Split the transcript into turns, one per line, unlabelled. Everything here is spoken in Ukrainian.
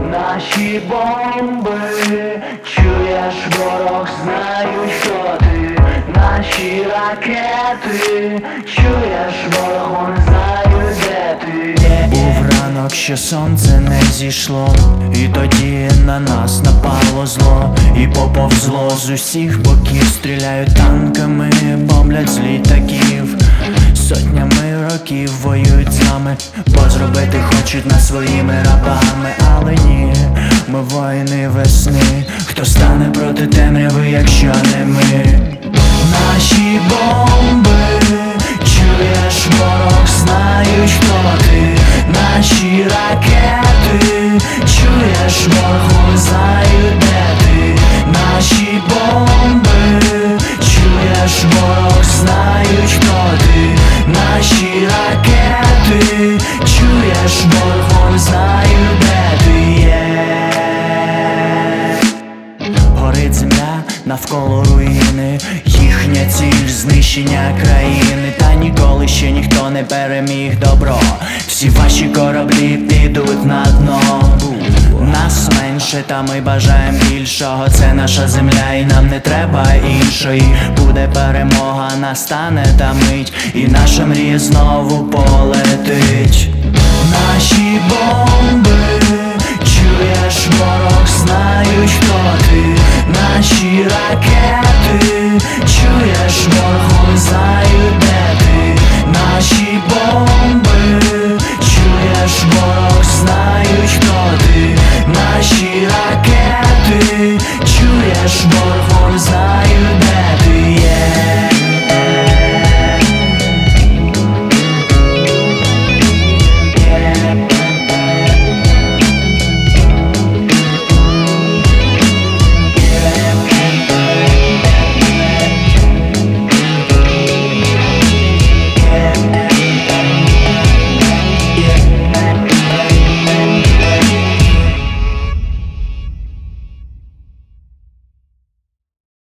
Наші бомби, чуєш, ворог, знають, хто ти. Наші ракети, чуєш, ворог, вони знають, де ти.
Був ранок, що сонце не зійшло, і тоді на нас напало зло, і поповзло з усіх боків. Стріляють танками, бомблять з літаків. Сотнями років воюють з нами, бо зробити хочуть нас своїми рабами. Але ні, ми воїни весни. Хто стане проти темряви, якщо не ми? Наші бомби, чуєш, ворог, знають, хто ти. Наші ракети, чуєш, ворог, вони знають, де ти. Наші бомби, чуєш, ворог, знають, хто ти. Наші ракети, чуєш, ворог, вони знають, де ти є. Горить земля, навколо руїни, їхня ціль знищення країни. Та ніколи ще ніхто не переміг добро. Всі ваші кораблі підуть на дно. Нас менше, та ми бажаємо більшого. Це наша земля і нам не треба іншої. Буде перемога, настане та мить, і наша мрія знову полетить. Наші бомби,